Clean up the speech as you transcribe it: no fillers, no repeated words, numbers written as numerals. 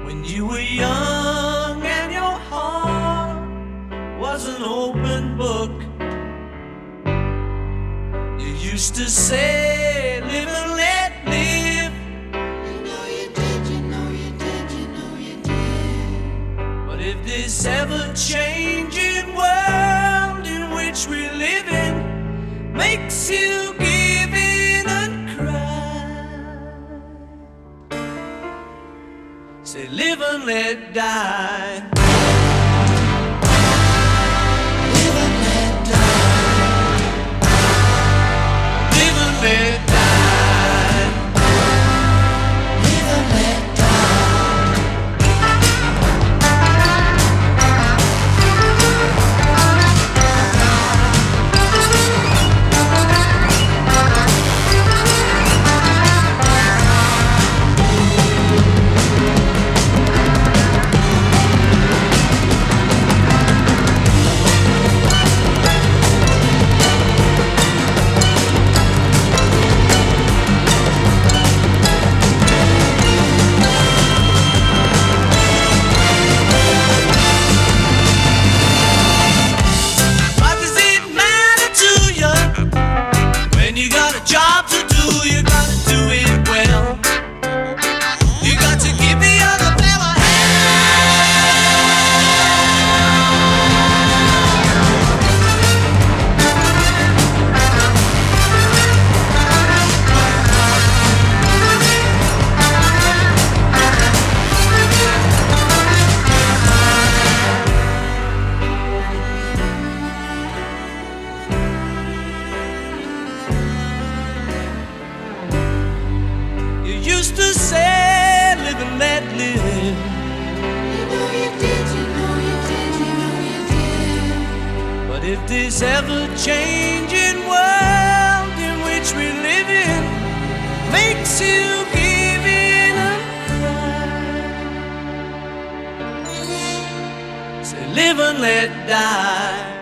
When you were young and your heart was an open book, you used to say, live and let live. You know you did, you know you did, you know you did. But if this ever-changing world in which we live in makes you give in and cry, say live and let die. Live and let die. Live and let die. Live and let die. What does it matter to you when you got a job to do? You gotta do it well. You got to give the other fella You used to say, live and let live. You know you did, you know you did, you know you did. But if this ever-changing world in which we live in makes you give in and cry, say live and let die.